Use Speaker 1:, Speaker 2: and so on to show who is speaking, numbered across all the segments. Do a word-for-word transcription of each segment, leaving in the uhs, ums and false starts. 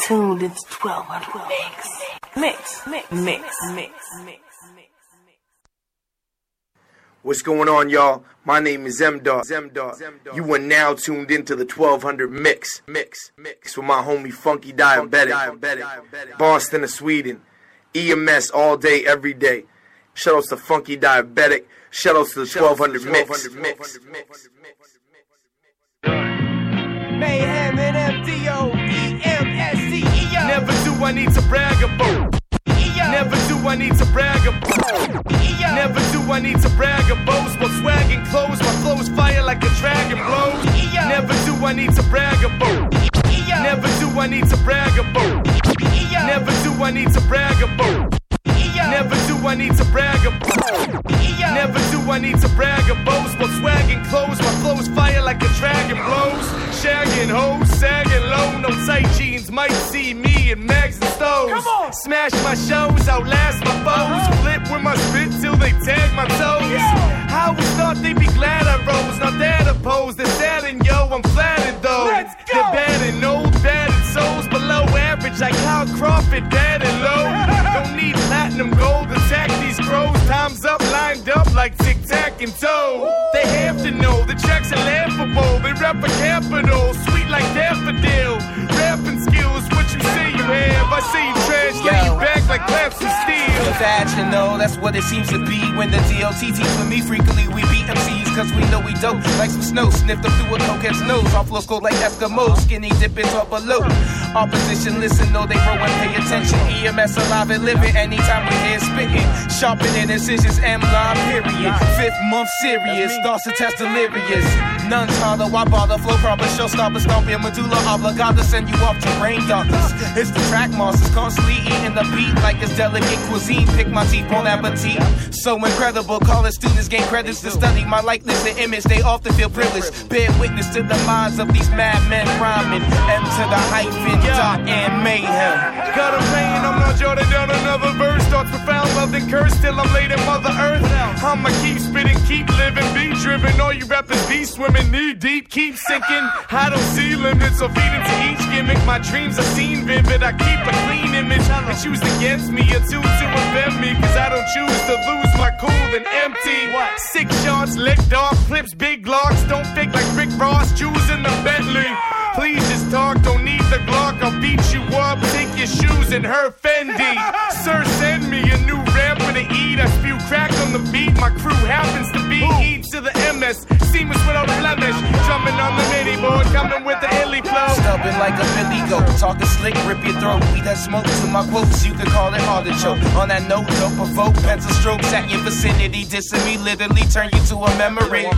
Speaker 1: tuned into twelve hundred mix. Mix, mix, mix, mix, mix.
Speaker 2: What's going on, y'all? My name is M-Dog. You are now tuned into the twelve hundred mix. Mix, mix with my homie Funky Diabetic. Boston to Sweden. E M S all day, every day. Shout outs to Funky Diabetic. Shout outs to the twelve hundred mix.
Speaker 3: Mayhem and M D O E M S C E O.
Speaker 4: Never do I need to brag about. Never do I need to brag about. Never do I need to brag or boast. But swagging clothes, my flows fire like a dragon blows. Never do I need to brag about. Never do I need to brag about. Never do I need to brag about. Never do I need to brag about. Never do I need to brag or boast. But swagging clothes, my flows fire like a dragon blows. Shagging hoes, sagging low, no tight jeans. Might see me in mags and stoves. Smash my shows, outlast my foes. Flip with my spit till they tag my toes. I always thought they'd be glad I rose. Not that opposed, they're sad and yo, I'm flattered though. They're bad and old, bad and souls below average. Like Kyle Crawford, bad and low. Don't need platinum gold, attack these crows. Time's up, lined up like tic-tac and toe. They have to know the tracks are laughable. They rap a capital, sweet like daffodil. Rapping skills, what you say you have. I say you trash, lay you back like claps and steel.
Speaker 3: That you know, that's what it seems to be. When the D O T teams with me, frequently we beat M Cs. Cause we know we dope, like some snow. Sniff them through a cokehead's nose. Our flows cold like Eskimos. Skinny dip is up below. Opposition, listen, know they grow and pay attention. E M S alive and living, anytime we hear spitting. Sharpening incisions, M-line, period. Fifth month serious, thoughts to test delirious. None's harder, why bother? Flow proper, showstopper, stomping medulla oblongata. Send you off to brain doctors. It's the track monsters, constantly eating the beat like it's delicate cuisine. Pick my teeth, bon appetit. So incredible, college students gain credits to study my likeness and image. They often feel privileged. Bear witness to the minds of these madmen rhyming. M to the hyphen, dot and mayhem.
Speaker 4: Got a rain, I'm not jotting down another verse. Thoughts profound, love and curse, till I'm laid in Mother Earth. I'ma keep spitting, keep living, be driven. All you rappers be swimming, knee deep, keep sinking. I don't see limits or feed into each gimmick. My dreams are seen vivid, I keep a clean image. They choose against me, or two to offend me. Cause I don't choose to lose my cool and empty. Six shots, licked off, clips, big locks. Don't fake like Rick Ross, Jews in the Bentley. Please just talk, don't need the Glock. I'll beat you up, take your shoes and her Fendi. Sir, send me a new rapper to eat. I spew crack on the beat, my crew happens to be E to the M S. Seamless without a blemish, drumming on the mini board, coming with the illy flow.
Speaker 3: Stubborn like a Billy goat, talking slick, rip your throat. We that smoke to my quotes, you could call it artichoke. On that note, don't provoke, pencil strokes at your vicinity. Dissing me, literally turn you to a memory.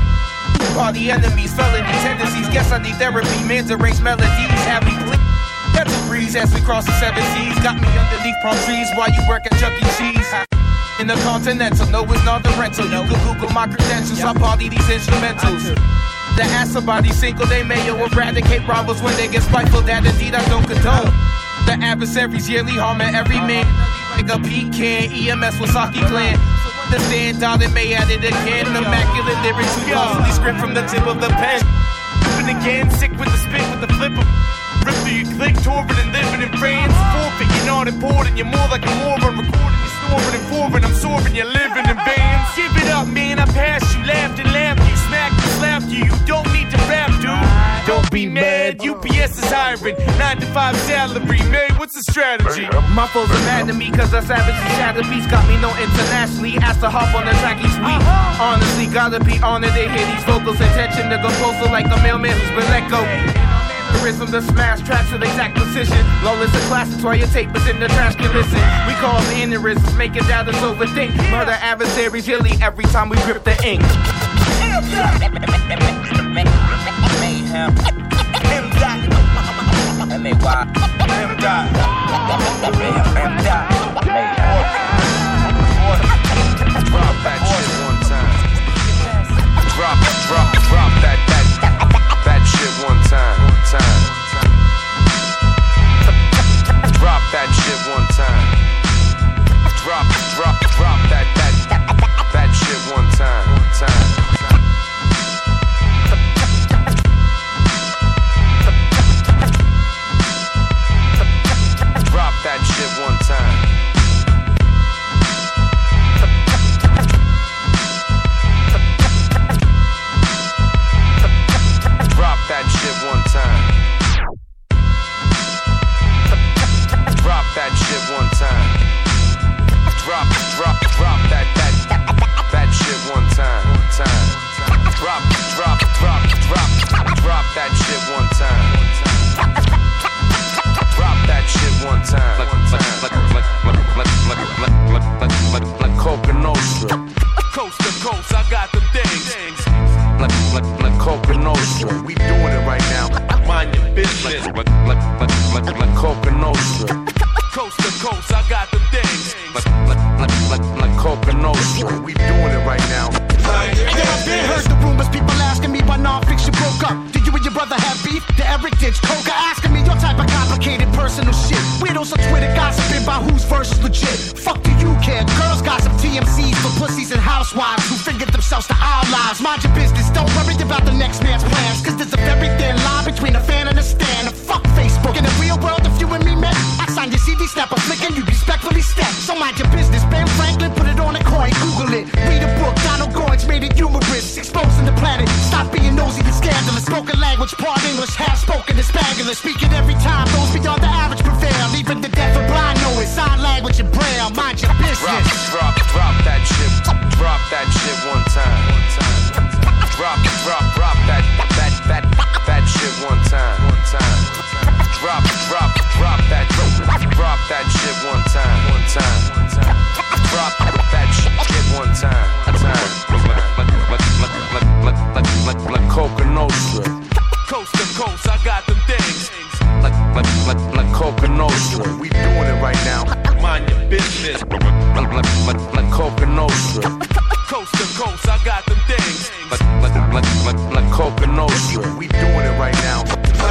Speaker 3: Party enemies, felony tendencies. Guess I need therapy. Manta race melodies, have me bleed. That's a breeze as we cross the seven seas. Got me underneath palm trees while you work at Chuck E. Cheese. In the Continental, no, it's not the rental. You can Google my credentials. I party these instrumentals. The ass somebody single, they may eradicate robbers when they get spiteful. That indeed I don't condone. The adversaries yearly harming every man like a pecan. E M S Wasaki clan. Understand, darling, may add it again. Immaculate lyrics who constantly script from the tip of the pen.
Speaker 4: Ripping again, sick with the spit, with the flip of rip through your click, torpid and living in France. Forfeit, you're not important, you're more like a moron. Recording, you're snoring and pouring, I'm soaring, you're living in vans. Give it up, man, I passed you, laughed and laughed you, smacked and slapped you. You don't need to rap, dude. Don't be mad, U P S is hiring. nine to five salary, man, what's the strategy?
Speaker 3: My foes are mad at me cause I savage and shatter beats. Got me known internationally, asked to hop on the track each week. Honestly, gotta be honored to hear these vocals. Attention to go closer like a mailman who's been let go. Rhythm to smash tracks with exact precision. Lawless and classics while your tape is in the trash can listen. We call the aneurysms, making doubters overthink. Murder adversaries yearly every time we grip the ink.
Speaker 5: Mayhem. M-Dot. M-A-Y. M-Dot. M-Dot.
Speaker 6: Drop that shit one time. Drop, drop, drop that, that, that shit one time. Time. Drop that shit one time. Drop, drop, drop that, that, that shit one time. Time. that shit one time. Drop that shit one time. Like, like, like, like, like, like, like, like, like, like, like Coca Nostra.
Speaker 4: Coast to coast, I got them things.
Speaker 6: Like, like, like Coca Nostra.
Speaker 2: We doing it right now.
Speaker 4: Mind your business.
Speaker 6: Like, like, like, like, like Coca Nostra.
Speaker 4: Coast to coast, I got them things.
Speaker 6: Like, like, like, like, like Coca Nostra.
Speaker 2: We doing it right now.
Speaker 7: Yeah, I've been heard the rumors, people asking me why non-fiction broke up. Did you and your brother have beef? The Eric ditch, Coca asking me your type of complicated personal shit. Weirdos on Twitter gossiping about whose verse is legit. Fuck do you care? Girls gossip T M Cs for pussies and housewives who figured themselves to our lives. Mind your business, don't worry about the next man's plans. Cause there's a very thin line between a fan and a stan. And fuck Facebook. In the real world, if you and me met, I sign your C D, snap a flick and you respectfully step. So mind your business, Ben Franklin, put it on a coin, Google it. Read a book, Donald Goins made it humorous. Exposing the planet, stop being nosy and scandalous. Spoken language, part English, half spoken is Spanglish. Speaking every time, those beyond the average prevail. Even the deaf and blind know it, sign language and braille. Mind your business.
Speaker 6: Drop, drop, drop that shit. Drop that shit one time. One time. Drop, drop, drop that, that, that, that shit one time. One time. Drop, drop, drop that, drop that shit one time. One time. Drop that shit one time. One time. Like, like, like, like, like, like, like, like Coca Nostra.
Speaker 4: Coast to coast, I got them things.
Speaker 6: Like, like, like, like Coca Nostra.
Speaker 2: We doing it right now.
Speaker 4: Mind your business.
Speaker 6: Like, like, like, like Coca Nostra.
Speaker 4: Coast to coast, I got them things.
Speaker 6: Like, like, like, like, like Coca Nostra.
Speaker 2: We doing it right now.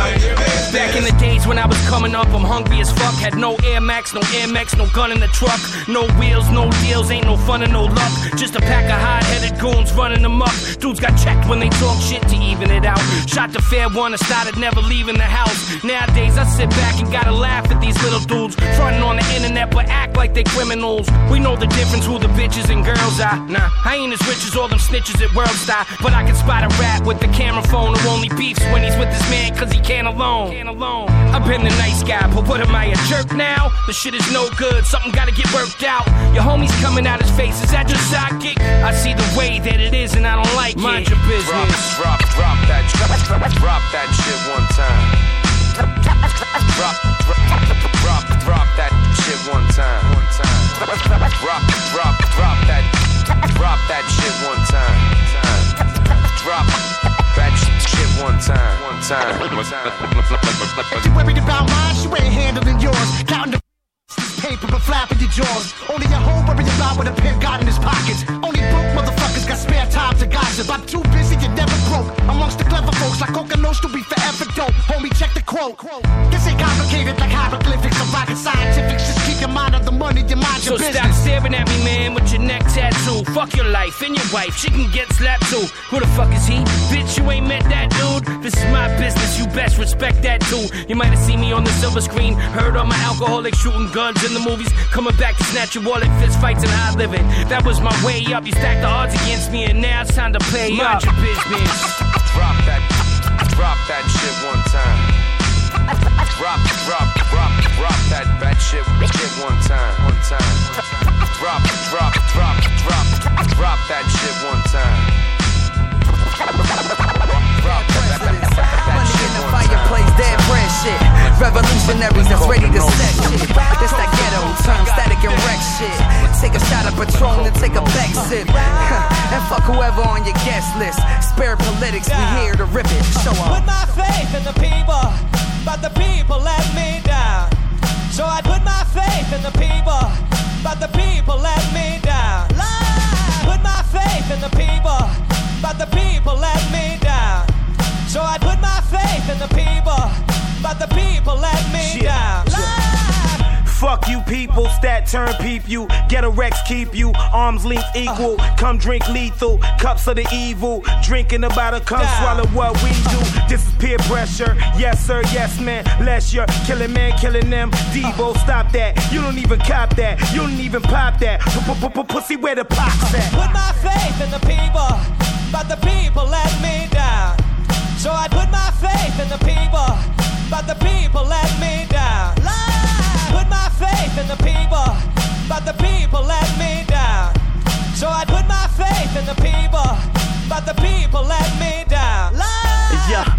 Speaker 8: Back in the days when I was coming up, I'm hungry as fuck. Had no Air Max, no Air Max, no gun in the truck. No wheels, no deals, ain't no fun and no luck. Just a pack of hard-headed goons running amok. Dudes got checked when they talk shit to even it out. Shot the fair one and started never leaving the house. Nowadays I sit back and gotta laugh at these little dudes fronting on the internet but act like they criminals. We know the difference who the bitches and girls are. Nah, I ain't as rich as all them snitches at World Star, but I can spot a rat with the camera phone who only beefs when he's with his man cause he can't alone. Can't alone. I've been the nice guy, but what am I, a jerk now? The shit is no good, something gotta get worked out. Your homie's coming out his face, is that your sidekick? I see the way that it is and I don't like
Speaker 6: Mind
Speaker 8: it.
Speaker 6: your business. Drop, drop, drop that, drop, drop that shit one time. Drop, drop, drop, drop that shit one time. One time. Drop, drop, drop that, drop that shit one time. Drop that shit one time. One time.
Speaker 7: You worried about mine, you ain't handling yours. Counting the paper but flapping your jaws. Only your hoe worried about what a pimp got in his pockets. Only broke motherfuckers got spare time to gossip. I'm too busy, you never broke. Amongst the clever folks like Coca Nostra, we forever dope. Homie, check the quote. This ain't complicated like hieroglyphics or rocket scientifics. Just keep your mind on the money, your mind your
Speaker 8: So
Speaker 7: business.
Speaker 8: stop staring at me, man, with your neck tattoo. Fuck your life and your wife, she can get slapped too. Who the fuck is he? Bitch, you ain't met that dude. This is my business, you best respect that too. You might have seen me on the silver screen, heard all my alcoholic shooting guns in the movies, coming back to snatch your wallet, fist fights and high living. That was my way up. You stacked the odds against me, and now it's time to play
Speaker 6: Mind
Speaker 8: up.
Speaker 6: your business. Drop that, drop that shit one time. Drop, drop, drop, drop that, that shit, shit one time. One time. Drop, drop, drop, drop, drop that shit one time. Drop that, that, that, that shit one time.
Speaker 9: Fireplace, dead bread shit. Revolutionaries that's ready to set shit. This that ghetto term, static and wreck shit. Take a shot of Patron and take a back sip. And fuck whoever on your guest list. Spare politics, we here to rip it. Show up.
Speaker 10: Put my faith in the people, but the people let me down. So I put my faith in the people, but the people let me down. Lie. Put my faith in the people, but the people let me down. So I put my faith in the people, but the people let me down. Lie.
Speaker 3: Fuck you people, stat turn peep you. Get a Rex keep you, arms length equal. Come drink lethal, cups of the evil. Drinking about a come swallow what we do. This is peer pressure, yes sir, yes man. Less you're killing man, killing them. Debo, stop that, you don't even cop that. You don't even pop that, pussy where the pop's at.
Speaker 10: Put my faith in the people, but the people let me down. So I put my faith in the people, but the people let me down. Lie. Put my faith in the people, but the people let me down. So I put my faith in the people, but the people let me down. Lie.
Speaker 3: Yeah,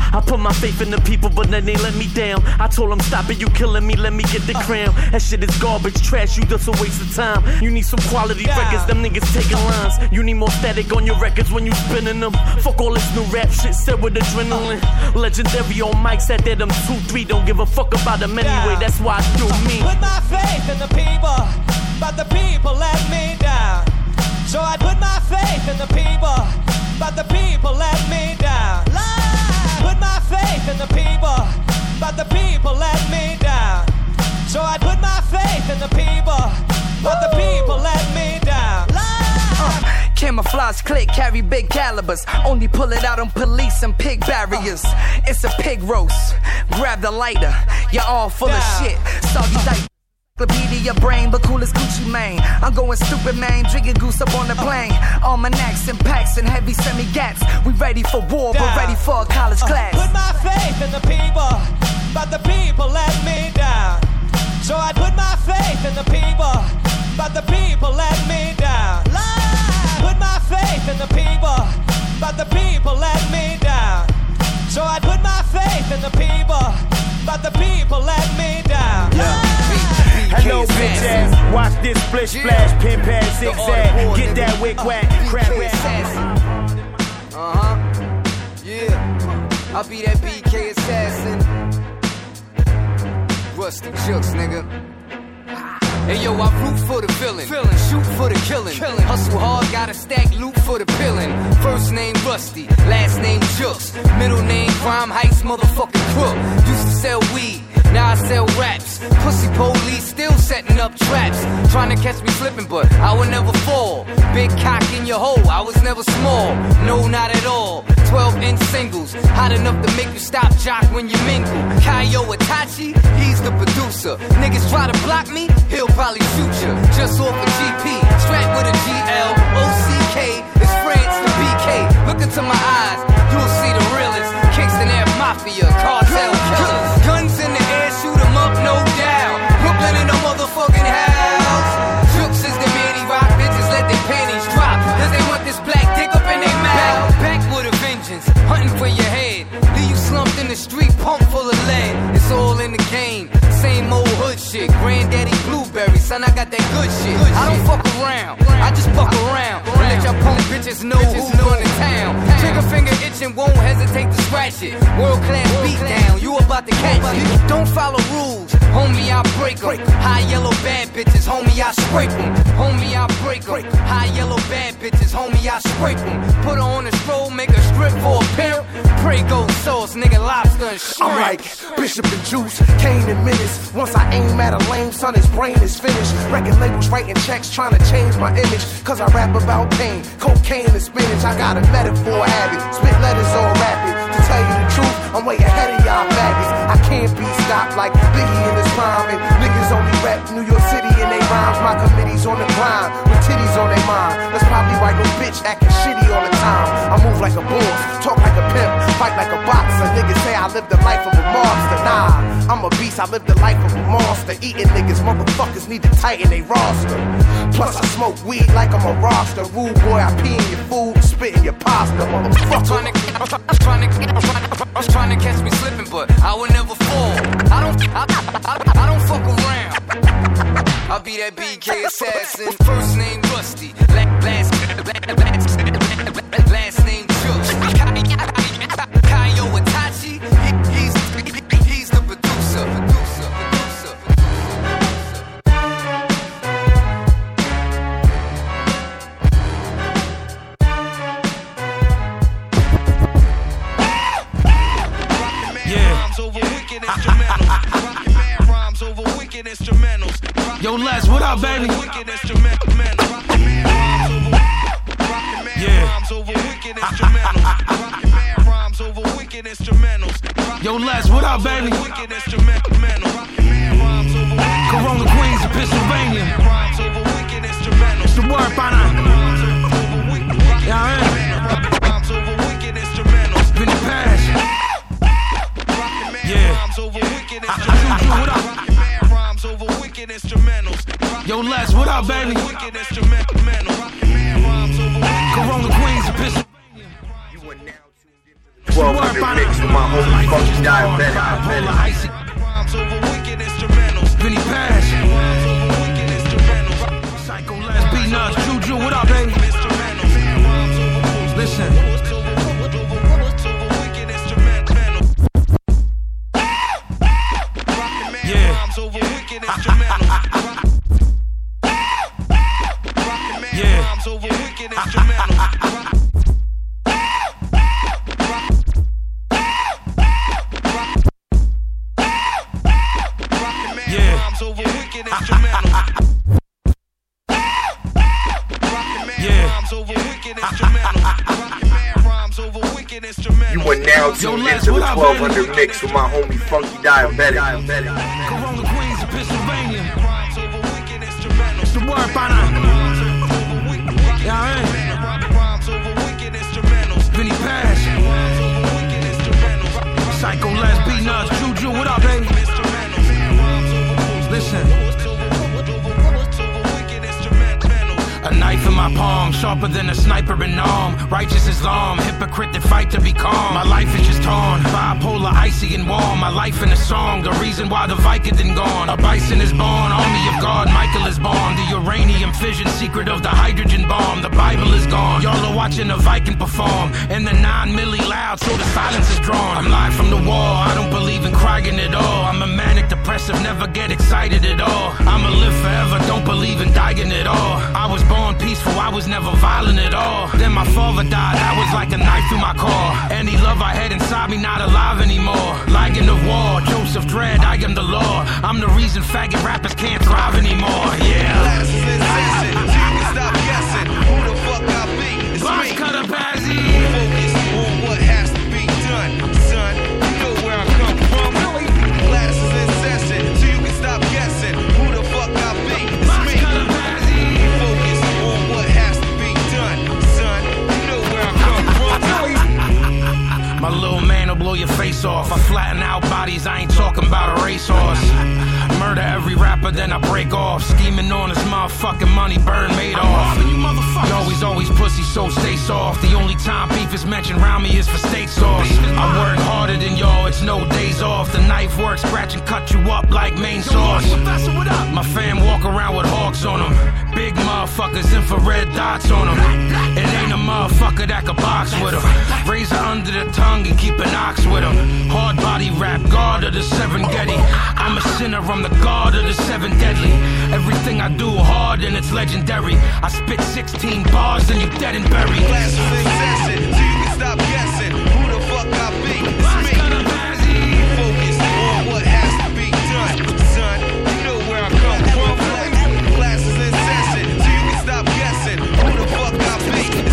Speaker 11: I put my faith in the people, but then they let me down. I told them, stop it, you killing me, let me get the crown. That shit is garbage, trash, you just a waste of time. You need some quality yeah. records, them niggas taking lines. You need more static on your records when you spinning them. Fuck all this new rap shit, said with adrenaline. Legendary on mics, said that them two, three, don't give a fuck about them anyway, yeah. that's why I do me.
Speaker 10: Put my faith in the people, but the people let me down. So I put my faith in the people, but the people let me down. Lie. Put my faith in the people, but the people let me down. So I put my faith in the people, but the people let me down. Lie.
Speaker 9: Uh, camouflage click, carry big calibers. Only pull it out on police and pig barriers. It's a pig roast. Grab the lighter. You're all full down. Of shit. Soggy like encyclopedia brain, but cool as Gucci Mane. I'm going stupid, man, drinking goose up on the plane. Almanacs and packs and heavy semi-gats. We ready for war, down. But ready for a college class.
Speaker 10: Put my faith in the people, but the people let me down. So I put my faith in the people, but the people let me down. Lie. Put my faith in the people, but the people let me down. So I put my faith in the people, but the people let me down.
Speaker 3: Yeah. Hello, bitch ass. Watch this splish splash, pin pad, zigzag. Get that wick whack, crap whack.
Speaker 9: Uh huh. Yeah. I'll be that B K assassin. Rusty Jux, nigga. Hey yo, I root for the villain, Fillin'. Shoot for the killing. Killin'. Hustle hard, gotta stack loot for the pillin'. First name Rusty, last name Jux. Middle name Crime Heights, motherfucking crook. Used to sell weed, now I sell raps. Pussy police still setting up traps. Trying to catch me slipping, but I would never fall. Big cock in your hole, I was never small. No, not at all. twelve inch singles, hot enough to make you stop jock when you mingle. Kaio Itachi, he's the producer. Niggas try to block me, he'll probably shoot you. Just off a G P, strapped with a G L. O C K, it's France to B K. Look into my eyes, you'll see the realest. Kingston Air Mafia, cartel killers. Guns in the air, shoot 'em up, no doubt. Brooklyn in the motherfucking house. Jukes is the man, he rock bitches, let their panties drop. Cause they want this black dick up in their mouth. Back, back with a vengeance, hunting for your head. Leave you slumped in the street, pump full of lead. It's all in the game, same old hood shit. Granddaddy Blueberry, son, I got that good shit. I don't fuck around, I just fuck around. And let y'all punk bitches know who's on the town. Trigger finger itching, won't hesitate to scratch it. World class beat down, you about to catch it. Don't follow rules, homie, I break 'em. High yellow bad bitches, homie, I scrape 'em. Homie, I break 'em. High yellow bad bitches, homie, I scrape 'em. Put her on a stroll, make a strip for a pimp. Pray go sauce, nigga, lobster and shrimp.
Speaker 7: I'm like Bishop and Juice, Kane and Menace. Once I aim at a lame son, his brain is finished. Record labels writing checks, trying to change my image. Cause I rap about pain, cocaine and spinach. I got a metaphor habit, spit letters all rapid. To tell you the truth, I'm way ahead of y'all faggots. I can't be stopped like Biggie in his prime. And niggas only rap New York City in they rhymes. My committee's on the grind, with titties on their mind. That's probably why no bitch acting shitty all the time. I move like a boss, talk like a pimp, fight like a boxer. Niggas say I live the life of a monster. Nah, I'm a beast, I live the life of a monster. Eating niggas, motherfuckers need to tighten they roster. Plus I smoke weed like I'm a roster. Rude boy, I pee in your food, spit in your pasta. Motherfucker.
Speaker 9: Trying to, trying to, trying to, trying to catch me slipping, but I would never fall. I don't, I, I, I don't fuck around. I'll be that B K assassin. First name Rusty, last, last, last name Jukes. Kaio Itachi, he, he's, he's the producer. Producer, producer.
Speaker 8: Yo, Les, what up, baby? Yeah. Yo, Les, what up, baby? Corona, Queens, and Pennsylvania. It's the word by now. Yeah, I am. Been the past. Yeah. I, I do, do, what up? Yo, Les, what up, baby? Corona, Queens, and Pennsylvania.
Speaker 2: twelve hundred mix with my homie
Speaker 3: Bipolar icy. Rhymes over wicked instrumentals. Vinny Paz. Rhymes over wicked instrumentals. Psycho Les B Nuts. Juju, what up, baby? Listen. Yeah. Yeah.
Speaker 2: You are now tuned into the twelve hundred mix with my homie Funky Diabetic.
Speaker 3: Corona Queens of Pennsylvania. It's the word by now. Yeah, Vinny Paz. Psycho Les B Nuts. Juju, what up, baby? Listen. A knife in my palm, sharper than a sniper in arm. Righteous Islam, hypocrite that fight to be calm. My life is just torn, bipolar, icy and warm. My life in a song, the reason why the Vicodin gone. A bison is born, army of God, Michael is born. The uranium fission, secret of the hydrogen bomb. The Bible is gone, y'all are watching a Viking perform. And the nine milli loud, so the silence is drawn. I'm live from the wall, I don't believe in crying at all. I'm a manic depressive, never get excited at all. I'ma live forever, don't believe in dying at all. I was born peaceful, I was never violent at all. Then my father died, that was like a knife through my core. Any love I had inside me, not alive anymore. Lion of war, Joseph Dredd, I am the law. I'm the reason faggot rappers can't thrive anymore, yeah. Glasses and sensing, so you can stop guessing who the fuck I be, it's Box me. Cutter Bazzy. Focus on what has to be done, son, you know where I come from. Glasses and sensing, so you can stop guessing who the fuck I be, it's Box me. Cutter Bazzy. Focus on what has to be done, son, you know where I come from. My little man will blow your face off. I flatten out bodies, I ain't talking about a racehorse. Murder every rapper, then I break off. Scheming on this motherfucking money, burn made off. You always, always pussy, so stay soft. The only time beef is mentioned around me is for steak sauce. I work harder than y'all, it's no days off. The knife work, scratch and cut you up like main sauce. My fam walk around with hawks on them. Big motherfuckers, infrared dots on them. It ain't a motherfucker that can box with them. Razor under the tongue and keep an ox with them. Hard body rap, guard of the seven Getty. I'm a sinner, I'm the god of the seven deadly. Everything I do hard and it's legendary. I spit sixteen bars and you dead and buried. Glasses and sensing, so you can stop guessing who the fuck I be. It's me. Focus on what has to be done, son. You know where I come from. Glasses and sensing, so you can stop guessing who the fuck I be. It's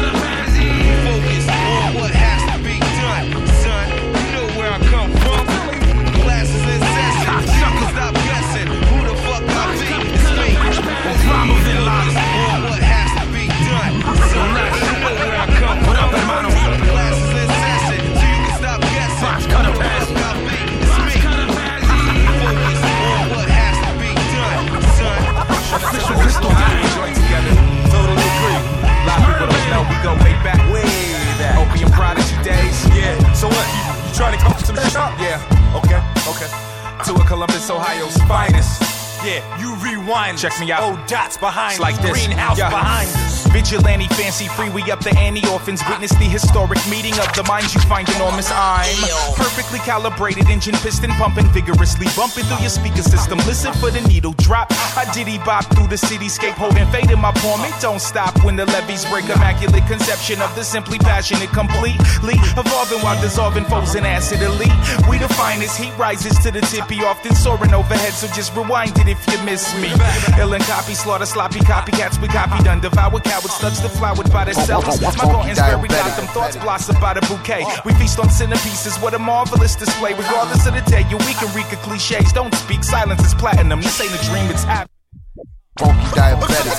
Speaker 3: me. Focus on what has to be done, son. You know where I come from. Glasses and sensing, so you can stop guessing who the fuck I be. It's me. Osama bin Laden. On what has to be done, son. You know where I come from. What up, hermano? Glasses and sensing, so you can stop guessing. Box Cutter Bazzy. Box Cutter Bazzy. Focus on what has to be done, son. Official pistol gang. Join together. Totally agree. A lot of people don't know we go way back. Way back. Opium Prodigy days. Yeah. So what? You, you trying to come to some shop? Yeah. Okay. Okay. To a Columbus, Ohio's finest. Yeah, you rewind. Check me out. Oh, dots behind. It's like this. Greenhouse yeah. behind us. Vigilante, fancy free, we up the ante. Orphans witness the historic meeting of the minds you find enormous. I'm perfectly calibrated, engine piston pumping vigorously, bumping through your speaker system. Listen for the needle drop. I diddy bop through the cityscape, holding fate in my palm. It don't stop when the levees break. Immaculate conception of the simply passionate, completely evolving while dissolving foes in acid elite. We the finest, heat rises to the tippy, often soaring overhead. So just rewind it if you miss me. Ill and copy, slaughter, sloppy copycats. We copied, done, devour cowards, slugs deflowered by themselves. My Gordon's very got them thoughts blossom by the bouquet. We feast on centerpieces, what a marvelous display. Regardless of the day, you we can reek of cliches. Don't speak, silence is platinum. This ain't a dream, it's happening.
Speaker 12: Funky Diabetic.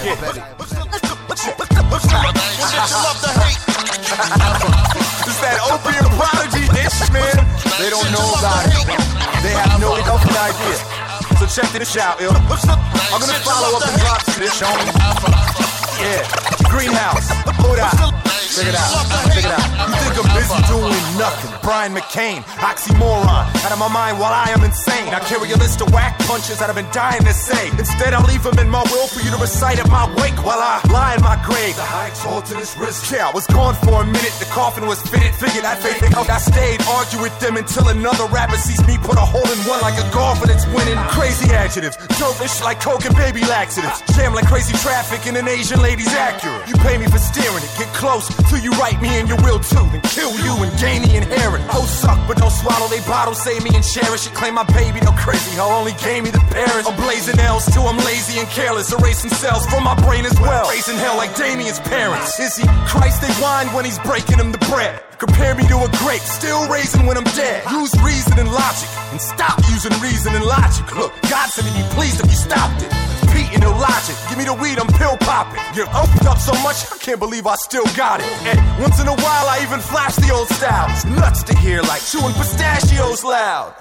Speaker 3: It's that Opium Prodigy ish, man. They don't know about it. They have no fucking idea. So check this out, yo. I'm gonna follow up and drop to this, homie. Yeah, Greenhouse, hold up. Check it out. Check it out. You think I'm busy doing nothing? Brian McCain, oxymoron, out of my mind while I am insane. I carry a list of whack punches that I've been dying to say. Instead, I'll leave them in my will for you to recite at my wake while I lie in my grave. The high exalted is risk. Yeah, I was gone for a minute. The coffin was fitted. Figured I'd fake it out. I stayed, argue with them until another rapper sees me put a hole in one like a golfer that's winning. Crazy adjectives, dopish like coke and baby laxatives. Jam like crazy traffic and an Asian lady's accurate. You pay me for steering it. Get close till you write me and you will too. Then kill you and gain the inherit. Hoes suck but don't swallow they bottle. Save me and cherish it. Claim my baby, no crazy. How only gave me the parents. I'm blazing L's too. I'm lazy and careless. Erasing cells from my brain as well. Raising hell like Damien's parents. Is he Christ they whine when he's breaking them the bread? Compare me to a grape, still raising when I'm dead. Use reason and logic, and stop using reason and logic. Look, God said he'd be pleased if you stopped it. Pete and illogic, give me the weed, I'm pill popping. You're opened up so much, I can't believe I still got it. And once in a while, I even flash the old styles. Nuts to hear, like chewing pistachios loud.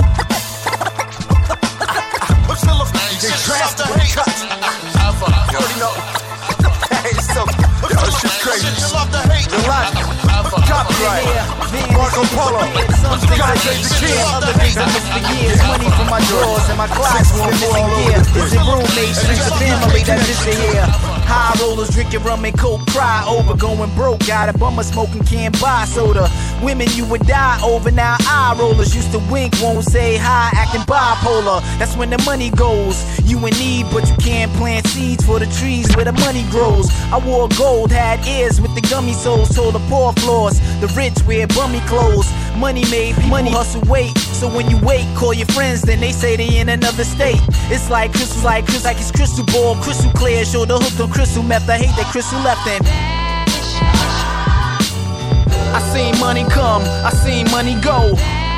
Speaker 3: They trapped the cuts. You already know. Hey, so, yo, this shit's crazy. The lot. Copyright. Marco Polo. Gotta take the kid.
Speaker 13: Other things I missed for years. Money from my drawers and my clocks been missing gear. Is it roommates, streets of family that just here? High rollers drinking rum and coke, cry over going broke. Got a bummer smoking, can't buy soda. Women you would die over, now eye rollers used to wink, won't say hi, acting bipolar. That's when the money goes. You in need, but you can't plant seeds for the trees where the money grows. I wore gold, had ears with the gummy soles, told the poor floors. The rich wear bummy clothes. Money made people money hustle wait. So when you wait, call your friends, then they say they in another state. It's like crystal, like crystal, like it's crystal ball, crystal clear. Show the hook on crystal meth. I hate that crystal left in. I seen money come, I seen money go.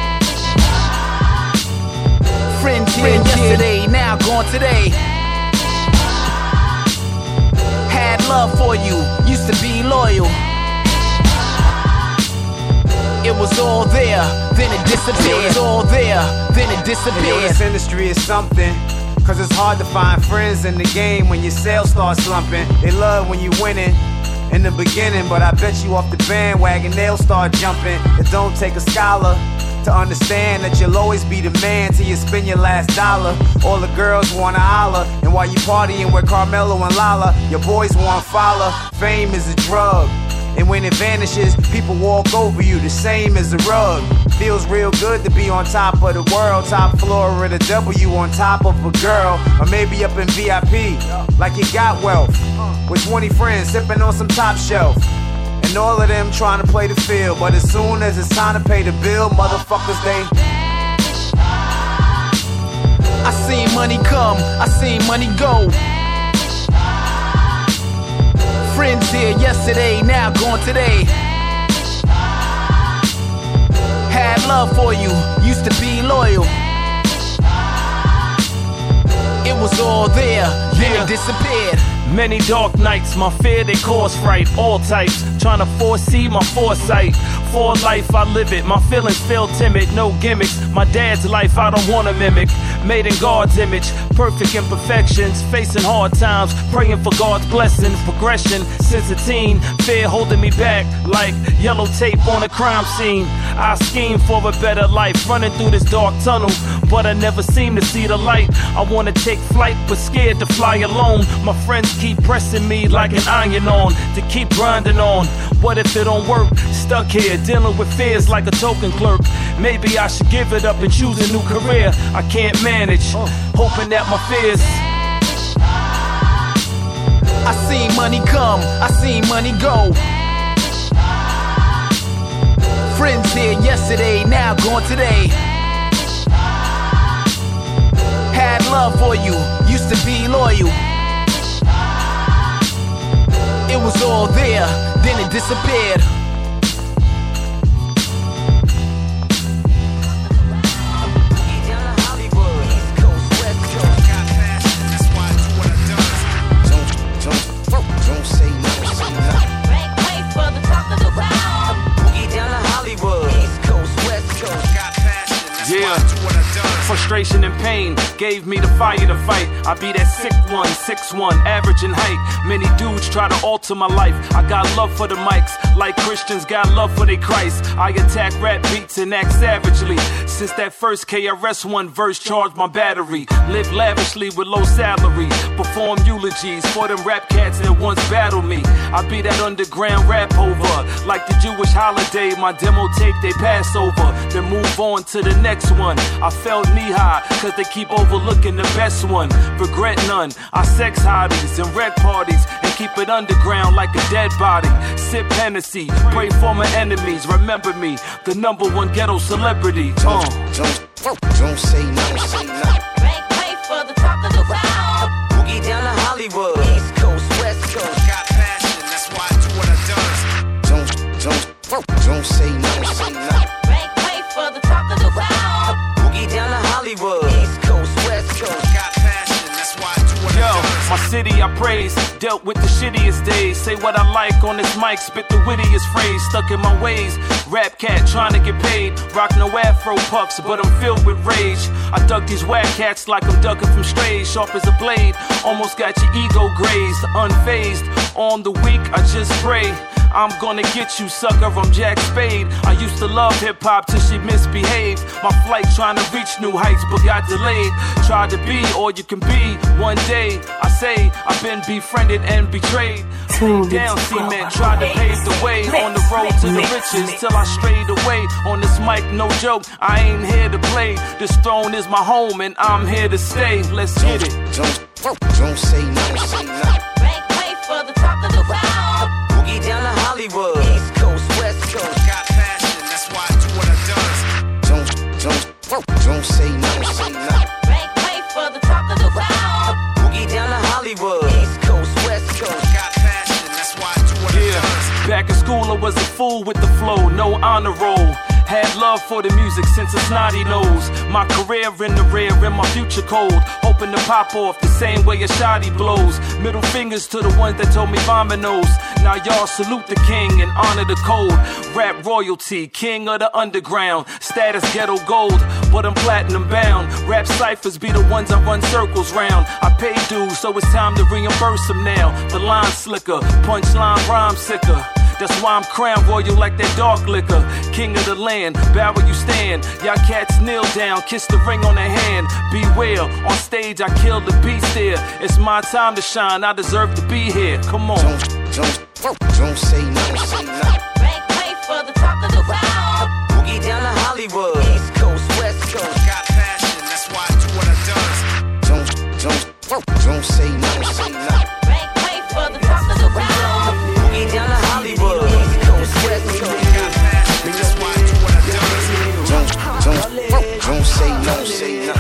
Speaker 13: Friends here yesterday, now gone today. Had love for you, used to be loyal. It was all there, then it disappeared. It was all there, then it disappeared.
Speaker 14: Yo, this industry is something, cause it's hard to find friends in the game when your sales start slumping. They love when you winning in the beginning, but I bet you off the bandwagon they'll start jumping. It don't take a scholar to understand that you'll always be the man till you spend your last dollar. All the girls wanna holler, and while you partying with Carmelo and Lala, your boys want follow. Fame is a drug, and when it vanishes, people walk over you the same as a rug. Feels real good to be on top of the world, top floor of the W on top of a girl, or maybe up in V I P, like you got wealth, with twenty friends sipping on some top shelf. And all of them trying to play the field, but as soon as it's time to pay the bill, motherfuckers, they...
Speaker 13: I seen money come, I seen money go. Friends here yesterday, now gone today. Had love for you, used to be loyal. It was all there, then
Speaker 8: Yeah.
Speaker 13: it disappeared.
Speaker 8: Many dark nights, my fear they cause fright, all types, trying to foresee my foresight. For life I live it, my feelings feel timid, no gimmicks. My dad's life I don't wanna mimic. Made in God's image, perfect imperfections, facing hard times, praying for God's blessings. Progression since a teen, fear holding me back like yellow tape on a crime scene. I scheme for a better life, running through this dark tunnel, but I never seem to see the light. I wanna take flight, but scared to fly alone. My friends keep pressing me like an iron on, to keep grinding on. What if it don't work? Stuck here, dealing with fears like a token clerk. Maybe I should give it up and choose a new career. I can't manage, hoping that my fears.
Speaker 13: I seen money come, I seen money go. Friends here yesterday, now gone today. Had love for you, used to be loyal. It was all there, then it disappeared.
Speaker 8: frustration and pain gave me the fire to fight. I be that sick one, six one, average in height. Many dudes try to alter my life. I got love for the mics, like Christians got love for their Christ. I attack rap beats and act savagely. Since that first K R S One verse charged my battery. Live lavishly with low salary. Perform eulogies for them rap cats that once battled me. I be that underground rap over. Like the Jewish holiday, my demo tape they pass over. Then move on to the next one. I felt knee high, cause they keep overlooking the best one. Regret none, I sex hobbies and red parties. And keep it underground like a dead body. Sip Hennessy, pray for my enemies. Remember me, the number one ghetto celebrity. Uh.
Speaker 15: Don't, don't, don't say no, say no.
Speaker 16: Make way for the talk of the town.
Speaker 5: Boogie down to Hollywood. East Coast, West Coast.
Speaker 15: Got passion, that's why I do what I does. Don't, don't, don't say no, say no.
Speaker 16: Make way for the talk of the town.
Speaker 5: Boogie down to Hollywood. East Coast, West Coast.
Speaker 15: Got passion, that's why I do what
Speaker 8: Yo,
Speaker 15: I does.
Speaker 8: my city I praise, dealt with the shittiest days. Say what I like on this mic, spit the wittiest phrase. Stuck in my ways, rap cat trying to get paid. Rock no afro puffs, but I'm filled with rage. I dug these whack cats like I'm ducking from strays. Sharp as a blade, almost got your ego grazed. Unfazed, on the weak I just pray. I'm gonna get you, sucker, I'm Jack Spade. I used to love hip-hop till she misbehaved. My flight trying to reach new heights but got delayed. Tried to be all you can be one day. I say I've been befriended and betrayed. Laid down cement, tried to pave the way. On the road to the riches till I strayed away. On this mic, no joke, I ain't here to play. This throne is my home and I'm here to stay. Let's get it.
Speaker 15: Don't, don't say no, say no.
Speaker 16: Make way for the talk of the town.
Speaker 5: Boogie down to Hollywood. East Coast, West Coast.
Speaker 15: Got passion, that's why I do what I does. Don't, don't, don't say no, say no.
Speaker 16: Make way for the talk of the town.
Speaker 5: Boogie down to Hollywood. East Coast, West Coast.
Speaker 15: Got passion, that's why I do what I does.
Speaker 8: Back in school I was a fool with the flow, no honor roll. Had love for the music since a snotty nose. My career in the rear and my future cold. Hoping to pop off the same way a shotty blows. Middle fingers to the ones that told me vominos. Now y'all salute the king and honor the code. Rap royalty, king of the underground. Status ghetto gold, but I'm platinum bound. Rap ciphers be the ones I run circles round. I pay dues, so it's time to reimburse them now. The line slicker, punchline rhyme sicker. That's why I'm crowned royal like that dark liquor. King of the land, bow where you stand. Y'all cats kneel down, kiss the ring on their hand. Beware, on stage I kill the beast there. It's my time to shine, I deserve to be here. Come on.
Speaker 15: Don't, don't, don't say no, say no.
Speaker 16: Make way for the talk of the town.
Speaker 5: Boogie down to Hollywood. East Coast, West Coast.
Speaker 15: Got passion, that's why I do what I does. Don't, don't, don't say no, say no.
Speaker 16: Make way for the talk of the town.
Speaker 5: Boogie down to Hollywood. East Coast, West Coast.
Speaker 15: Got passion, that's why I do what I does. Don't, don't, don't say no, say no.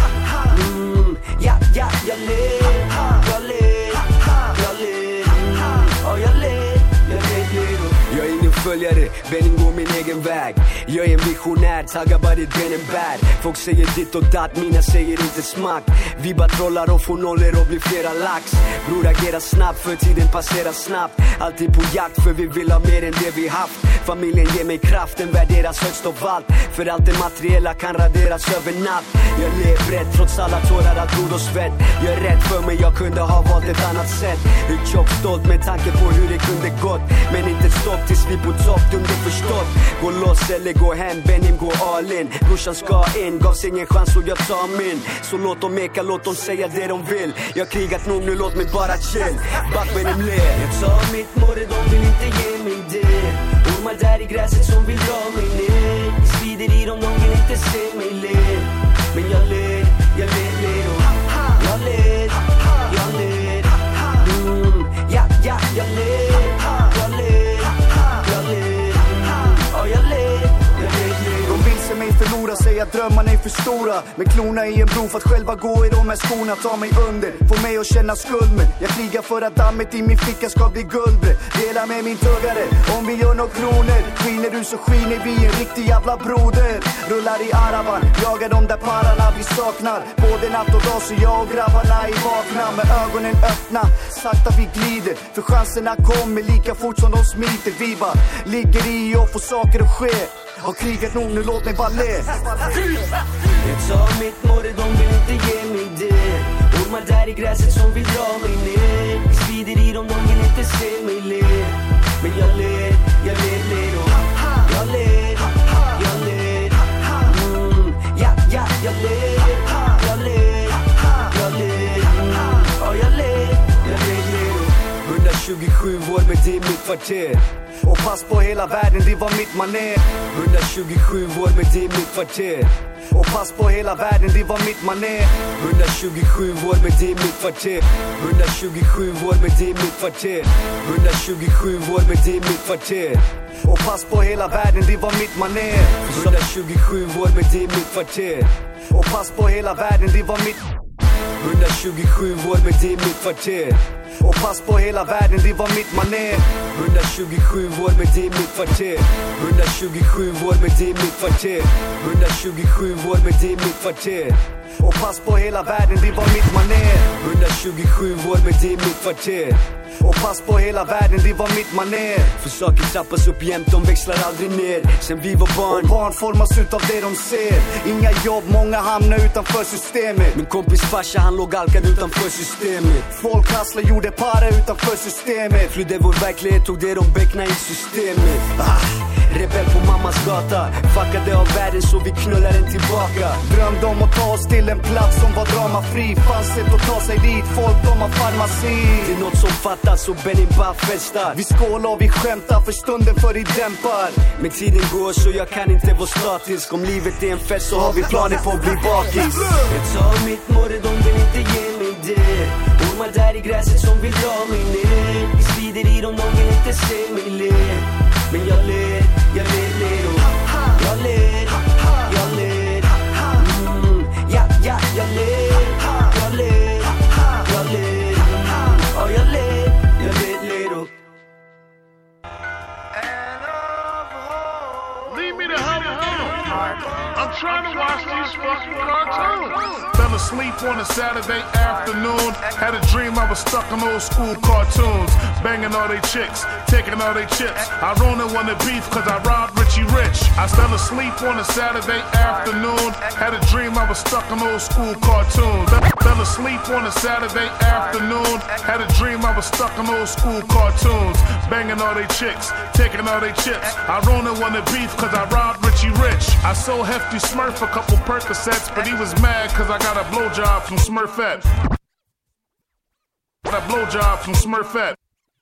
Speaker 9: Mm, ja, ja, jag led, jag led, jag led, oh jag led, jag led, led.
Speaker 17: Jag är ingen följare, Benning går min egen väg. Jag är en visionär, taggar bara ditt benen bär. Folk säger ditt och datt, mina säger inte smack. Vi bara trollar och får nollor och blir flera lax. Bror agerar snabbt för tiden passerar snabbt. Alltid på jakt för vi vill ha mer än det vi haft. Familjen ger mig kraften, värderas högst av allt. För allt det materiella kan raderas över natt. Jag lever rätt trots alla tårar av blod och svett. Jag är rädd för mig, jag kunde ha valt ett annat sätt. Hur tjock stolt med tanke på hur det kunde gått. Men inte stopp tills vi på topp, underförstått. Gå loss eller gå hem, Benim går all in. Brorsan ska in, gavs ingen chans och jag tar min. Så låt dem meka, låt dem säga det de vill. Jag krigat nog, nu låt mig bara chill. Back Benim ler.
Speaker 9: Jag tar mitt mål, de vill inte ge mig det. Ormar där i gräset som vill dra mig ner. Svider i dem, de vill inte se mig le. Men jag led, jag led, led och jag led, jag led. Mm, ja, ja, jag led, jag led, jag led. Oh, jag led, jag led, led.
Speaker 7: De vill se mig förlora, säger att drömmarna är för stora. Med klona i en bro för att själva gå i de här skorna. Ta mig under, få mig att känna skuld. Men jag krigar för att dammet i min ficka ska bli guldbre. Dela med min tuggare, om vi gör några kronor. Skiner du så skiner vi, en riktig jävla broder. Rullar i araban, jagar de där pararna vi saknar. Både natt och dag så jag och grabbarna är vakna. Med ögonen öppna, sakta vi glider. För chanserna kommer lika fort som de smiter. Vi bara ligger i och får saker att ske. Har kriget nog, nu låt mig bara le.
Speaker 17: Jag tar mitt mål, de vill inte ge mig det. Ormar där i gräset som vill dra mig ner. Svider i dem, de vill inte se mig le. Men jag ler, jag ler, ler och jag ler, jag ler. Mm, ja, ja, jag ler, jag ler, jag ler. Mm, och jag ler, jag ler, ler och
Speaker 7: hundratjugosju år med det i mitt kvarter. Och pass på hela världen, det var mitt manér. hundratjugosju år med det i mitt kvarter. Och pass på hela världen, det var mitt manér. hundratjugosju år med det i mitt kvarter. hundratjugosju år med det i mitt kvarter. hundratjugosju år med det i mitt kvarter. Och pass på hela världen, det var mitt manér. hundratjugosju år med det i mitt kvarter. Och pass på hela världen, det var mitt hundratjugosju år med det i mitt kvarter. Och pass på hela världen, det var mitt manér. hundratjugosju år med det i mitt kvarter. hundratjugosju år med det i mitt kvarter. hundratjugosju år med det i mitt kvarter. Och pass på hela världen, det var mitt manér. hundratjugosju år med det i mitt kvarter. Och pass på hela världen, det var mitt manér.
Speaker 17: För saker trappas upp jämt, de växlar aldrig ner. Sen vi var barn,
Speaker 7: och barn formas ut av det de ser. Inga jobb, många hamnar utanför systemet.
Speaker 17: Min kompis farsa, han låg alkad utanför systemet.
Speaker 7: Folk hasslar, gjorde para utanför systemet.
Speaker 17: Flydde vår verklighet, tog det de bäckna i systemet. ah, Rebell på mammas gata. Fuckade av världen så vi knullar den tillbaka.
Speaker 7: Drömde om att ta oss till en plats som var dramafri. Fanns sätt att ta sig dit, folk de har farmaci.
Speaker 17: Det är något som fattas och Benny bara festar.
Speaker 7: Vi skålar och vi skämtar för stunden för det dämpar.
Speaker 17: Men tiden går så jag kan inte vara statisk. Om livet är en fest så har vi planer på att bli bakis. Jag tar mitt mål, de vill inte ge mig det. Ormar där i gräset som vill dra mig ner. Svider i dem, de vill inte se mig le. Men jag ler, jag ler, ler och jag ler, jag ler. Mm, ja, ja, jag ler, jag ler, jag ler. Och jag ler, jag ler, ler och
Speaker 18: leave me the hell alone. I'm trying to watch these fucking cartoons. Fell asleep on a Saturday afternoon. Had a dream I was stuck in old school cartoons. Banging all they chicks, taking all they chips. I Rona wanted beef cause I robbed Richie Rich. I fell asleep on a Saturday afternoon. Had a dream I was stuck in old school cartoons. Fell asleep on a Saturday afternoon. Had a dream I was stuck in old school cartoons. Banging all they chicks, taking all they chips. I Rona wanted beef cause I robbed Richie Rich. I sold Hefty Smurf a couple Percocets, but he was mad cause I got a blowjob from Smurfette. Got a blowjob from Smurfette.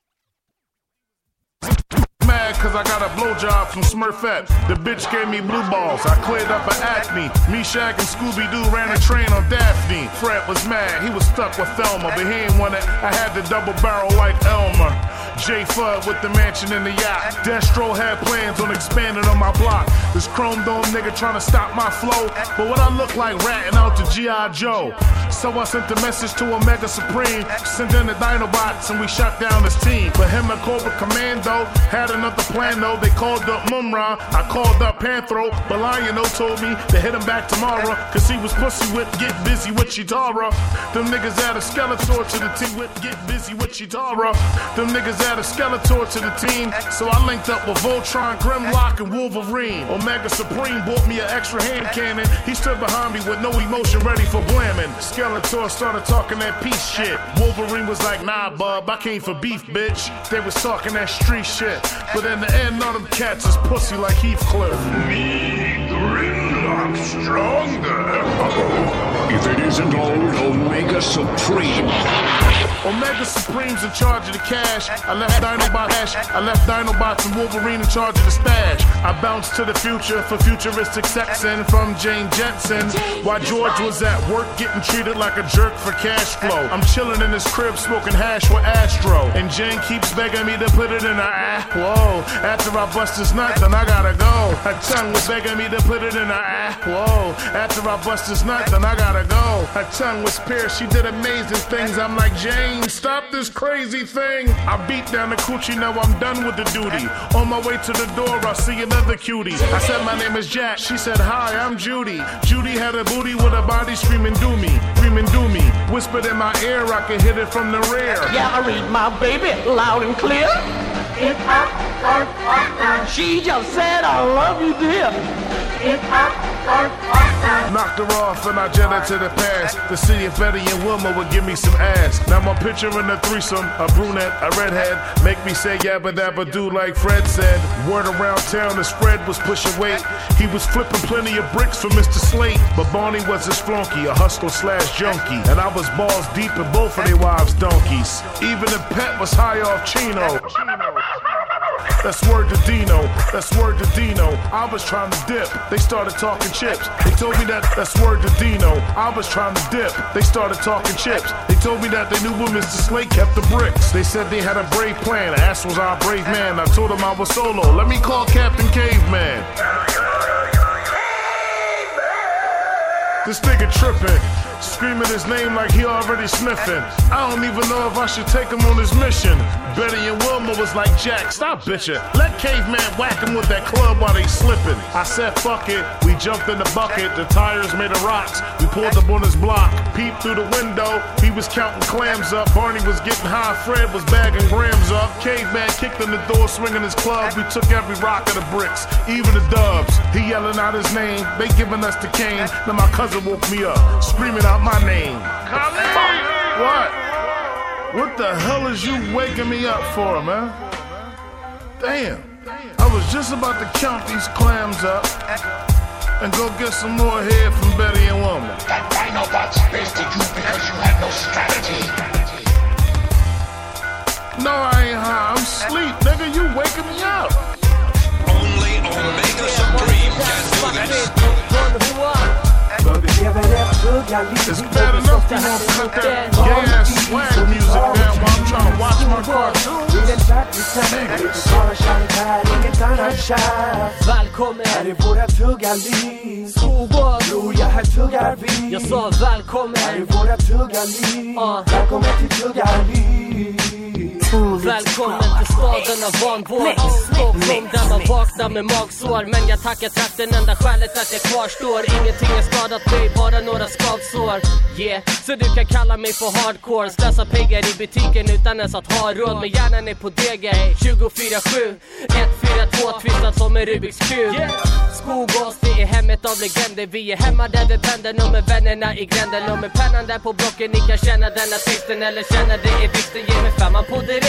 Speaker 18: Mad cause I got a blowjob from Smurfette. The bitch gave me blue balls, I cleared up an acne. Me, Shaq, and Scooby-Doo ran a train on Daphne. Fred was mad, he was stuck with Thelma, but he ain't want it. I had the double barrel like Elmer. J Fudd with the mansion and the yacht. Destro had plans on expanding on my block. This chrome dome nigga trying to stop my flow, but what I look like ratting out to G I Joe. So I sent a message to Omega Supreme, sent in the Dinobots and we shut down his team. But him and Cobra Commando had another plan though. They called up Mumra, I called up Panthro, but Lion-O told me to hit him back tomorrow, cause he was pussy with Get Busy with Chitara. Them niggas add a Skeletor to the team with Get Busy with Chitara. Them niggas add a Skeletor to the team, so I linked up with Voltron, Grimlock, and Wolverine. Omega Supreme bought me an extra hand cannon. He stood behind me with no emotion, ready for blamming. Skeletor started talking that peace shit. Wolverine was like, nah, bub, I came for beef, bitch. They was talking that street shit, but in the end, all them cats is pussy like Heathcliff.
Speaker 19: Me, Grimlock, stronger. If it isn't old Omega Supreme.
Speaker 18: Omega Supreme's in charge of the cash. I left Dinobots, I left Dinobots and Wolverine in charge of the stash. I bounced to the future for futuristic sexing from Jane Jetson, while George was at work getting treated like a jerk for cash flow. I'm chilling in his crib smoking hash with Astro, and Jane keeps begging me to put it in her ass. Whoa, after I bust his nut, then I gotta go. Her tongue was begging me to put it in her ass. Whoa, after I bust his nut, then I gotta go. Her tongue was pierced, she did amazing things. I'm like, Jane, stop this crazy thing. I beat down the coochie, now I'm done with the duty. On my way to the door, I see another cutie. I said my name is Jack, she said hi, I'm Judy. Judy had a booty with a body screaming do me, screaming do me. Whispered in my ear, I could hit it from the rear.
Speaker 20: Yeah, I read my baby loud and clear.
Speaker 11: She just said I love you, dear.
Speaker 18: Knocked her off and I jet her to the past. The city of Betty and Wilma would give me some ass. Now my picture in the threesome, a brunette, a redhead, make me say yabba dabba do like Fred said. Word around town as Fred was pushing weight. He was flipping plenty of bricks for Mister Slate. But Barney was his flunky, a hustler slash junkie. And I was balls deep in both of their wives' donkeys. Even the pet was high off Chino. That's word to Dino, that's word to Dino. I was trying to dip, they started talking chips. They told me that that's word to Dino. I was trying to dip, they started talking chips. They told me that they knew where Mister Slate kept the bricks. They said they had a brave plan, ass was our brave man. I told them I was solo, let me call Captain Caveman. This nigga trippin', screaming his name like he already sniffing. I don't even know if I should take him on his mission. Betty and Wilma was like, Jack, stop bitching. Let Caveman whack him with that club while they slipping. I said, fuck it. We jumped in the bucket. The tires made of rocks. We pulled up on his block. Peeped through the window. He was counting clams up. Barney was getting high. Fred was bagging grams up. Caveman kicked in the door, swinging his club. We took every rock of the bricks, even the dubs. He yelling out his name. They giving us the cane. Then my cousin woke me up, screaming out my name. What? What the hell is you waking me up for, man? Damn. I was just about to count these clams up and go get some more head from Betty and Wilma.
Speaker 19: That Dinobot's bested you because you had no strategy.
Speaker 18: No, I ain't high. I'm asleep, nigga. You waking me up.
Speaker 19: Only Omega Supreme can do this.
Speaker 18: It's bad enough you won't cut that gay-ass swag music down while I'm trying to watch my cartoons.
Speaker 11: Välkommen här i våra tugga liv. Skogås, tror jag här tuggar vi. Jag sa välkommen här i våra tugga liv. uh. Välkommen till tugga liv. Välkommen till staden av vanvård. Stockholm där man vaknar med magsår. Men jag tackar trakten, enda skälet att jag kvarstår. Ingenting är skadat mig, bara några skavsår. Yeah, så du kan kalla mig för hardcore. Slösa pengar i butiken utan ens att ha råd. Men hjärnan är på degen tjugofyra sju. ett fyra två twistad som en Rubiks kub. Skogås, det är hemmet av legender. Vi är hemma där vi pendlar och med vännerna i gränden. Och med pennan där på blocken, ni kan känna denna texten. Eller känna det är vikten, ge mig femman på direkten.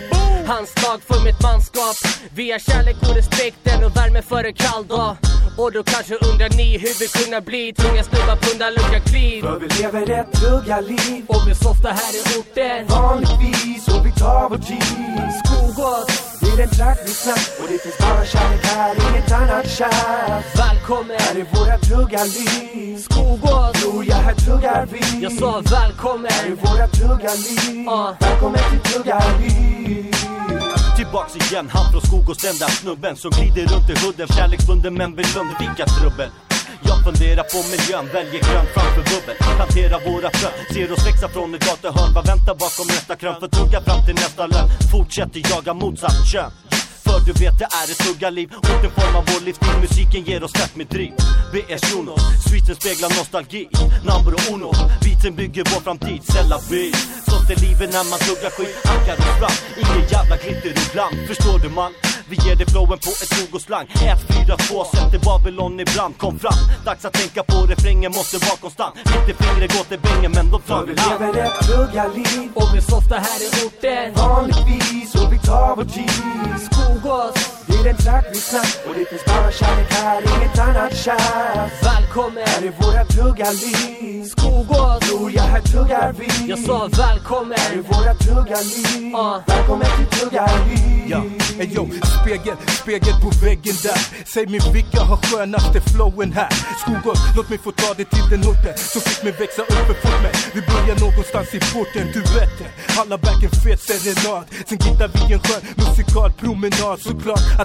Speaker 11: Handslag för mitt manskap. Vi har kärlek och respekten och värme för en kall dag. Och då kanske undrar ni hur vi kunna bli tunga snubbar, pundar, lucka kliv. För vi lever ett tugga liv. Och vi softar här i orten vanligtvis, och vi tar vår tid. Skogås, det är en trakt vi snabbt. Och det finns bara kärlek här, inget annat kär. Välkommen här i våra tugga liv. Skogås, tror jag här tuggar vi. Jag sa välkommen här i våra tugga liv. uh. Välkommen till tugga liv.
Speaker 20: Tillbaks igen, han från Skogås, den där snubben som glider runt i hudden, kärleksbunden men vill undvika trubbel. Jag funderar på miljön, väljer grönt framför bubbel. Plantera våra frön, ser oss växa från ett gatehörn. Vad väntar bakom nästa krön, för tugga fram till nästa lön. Fortsätter jaga motsatt kön. För du vet det är ett tuggarliv, orten formar vår livsstil. Musiken ger oss lätt med driv. B S Jonas, switchen speglar nostalgi. Number uno, beatsen bygger vår framtid. Sälla bil, sånt är livet när man tuggar skit. Ankar och fram, ingen jävla glitter ibland. Förstår du man? Vi ger dig flowen på ett tugoslang. ett fyra två, sätter Babylon i brand. Kom fram, dags att tänka på refrängen, måste vara konstant. Inte fingret går till bängen, men de tar vi
Speaker 11: lever ett tuggarliv. Och vi softar här i orten vanligtvis, och vi tar vår tid. Skogås, det är en trakt vi snabbt. Och det finns bara kärlek här, inget annat kär. Välkommen här i våra tuggarliv. Skogås, tror jag här tuggar vi. Jag sa välkommen här i våra tuggarliv. uh. Välkommen till tuggarliv.
Speaker 21: Ja, hey, yo, spegel, spegel på väggen där. Säg mig vilka har skönaste flowen här. Skogås, låt mig få ta det till den orten som fick mig växa upp för fort mig. Vi börjar någonstans i porten, du vet det. Alla back en fet serenad. Sen hittar vi en skön musikal promenad. Såklart att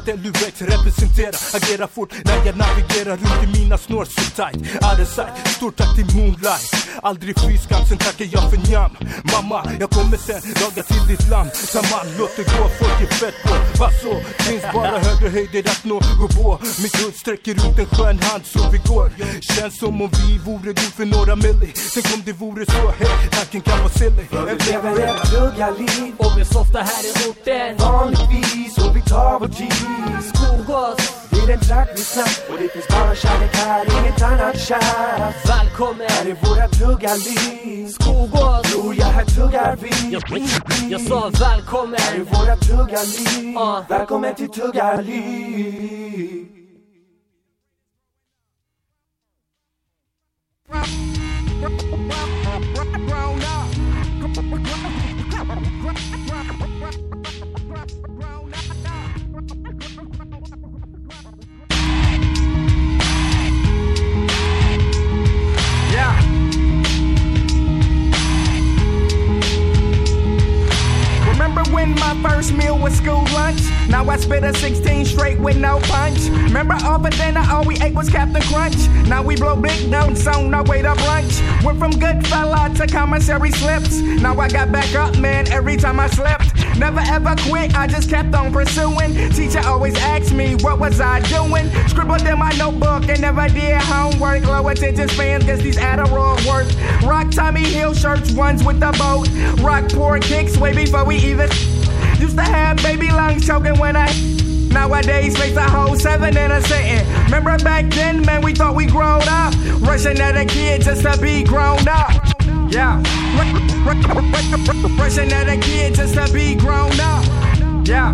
Speaker 21: att L U X representerar. Agerar fort när jag navigerar runt i mina snår så tight. Out of sight, stort tack till Moonlight. Aldrig fyskam, sen tackar jag för njam. Mamma, jag kommer sen laga till ditt land. Samman, låt det gå, folk är fett på. Vad så? Finns bara högre höjder att nå. Gå på, mitt hud sträcker ut en skön hand så vi går. Känns som om vi vore god för några milli. Tänk om det vore så, hej, tanken kan vara silly.
Speaker 1: Jag lever ett pluggarliv
Speaker 8: och vi softar här i orten.
Speaker 1: Vanligtvis och vi tar vår tid.
Speaker 8: Skogås,
Speaker 1: det är den trakt vi snabbt och det finns bara kärlek här, inget annat kär.
Speaker 8: Välkommen,
Speaker 1: här är våra pluggarliv.
Speaker 8: Skogås,
Speaker 1: tror jag här tuggar vi.
Speaker 8: Jag, jag sa välkommen,
Speaker 1: här är våra pluggarliv.
Speaker 8: uh.
Speaker 1: Välkommen till tuggarliv.
Speaker 3: Yeah. Remember when my first meal was school lunch? Now I spit a sixteen straight with no punch. Remember all for dinner all we ate was Captain Crunch. Now we blow big notes on our way to brunch. Went from good fella to commissary slips. Now I got back up, man, every time I slipped. Never ever quit, I just kept on pursuing. Teacher always asked me what was I doing. Scribbled in my notebook and never did homework. Low attention spans, guess these Adderall work. Rock Tommy Hill shirts, ones with the boat. Rock poor kicks way before we even used to have baby lungs choking when I nowadays makes a whole seven in a sitting. Remember back then, man, we thought we grown up. Rushing at a kid just to be grown up. Yeah. Rushing at a kid just to be grown up. Yeah.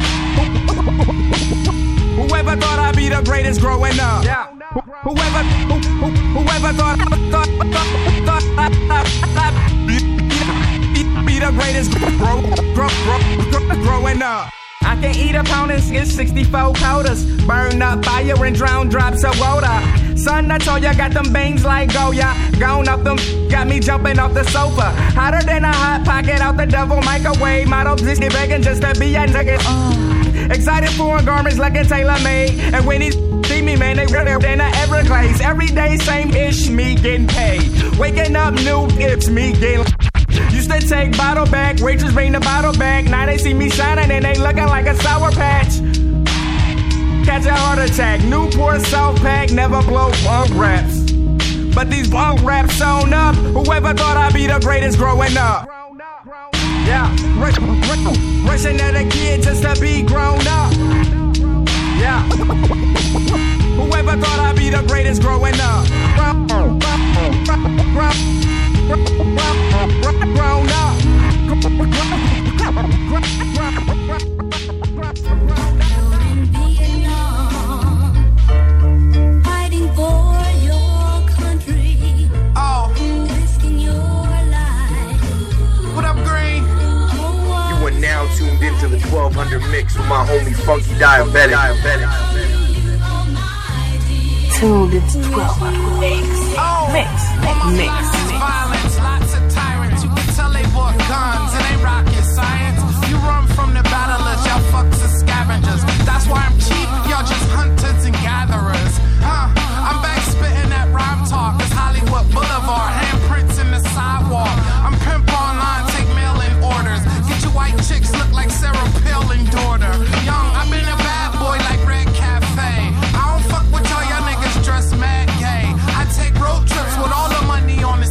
Speaker 3: Whoever thought I'd be the greatest growing up. Yeah. Whoever, who, who, whoever thought, thought, thought, thought I'd be the greatest grow, grow, grow, growing up. I can eat a pound and get sixty-four quarters. Burn up fire and drown drops of water. Son, I told ya, got them bangs like Goya. Gone up them, got me jumping off the sofa. Hotter than a hot pocket out the double microwave. Model just get begging just to be a nigga. Uh, excited for garments like a tailor-made. And when he see me, man, they redder than a Everglades. Every day, same ish, me getting paid. Waking up new, it's me getting. Used to take bottle back, waitress bring the bottle back. Now they see me shining and they looking like a sour patch. Catch a heart attack, Newport South Pack, never blow bunk raps. But these bunk raps sewn up, whoever thought I'd be the greatest growing up. Yeah, rushing at a kid just to be grown up. Yeah, whoever thought I'd be the greatest growing up. Grown up.
Speaker 22: Fighting for your country.
Speaker 3: Oh.
Speaker 22: Risking your life.
Speaker 3: What up, Green?
Speaker 2: You are now tuned into the twelve hundred mix with my homie Funky Diabetic. Diabetic.
Speaker 22: Tuned into twelve hundred mix.
Speaker 3: Oh.
Speaker 22: Mix. Mix. Mix.
Speaker 3: Violence, lots of tyrants. You can tell they bought guns and they rocket science. You run from the battlers, y'all fucks are scavengers. That's why I'm cheap, y'all just hunters and gatherers. Huh? I'm back spitting that rhyme talk. It's Hollywood Boulevard, handprints in the sidewalk. I'm pimp online, take mail-in orders. Get your white chicks look like Sarah Palin daughter. Young, I've been a bad boy like Red Cafe. I don't fuck with y'all, y'all niggas dress mad gay. I take road trips with all the money on the